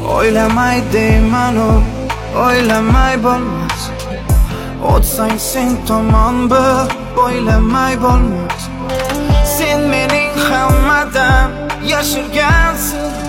O'ylamay deymanu, o'ylamay bo'lmas. O'tsang sen tomon bir, o'ylamay bo'lmas. Sen mening hammadan yashirgansan.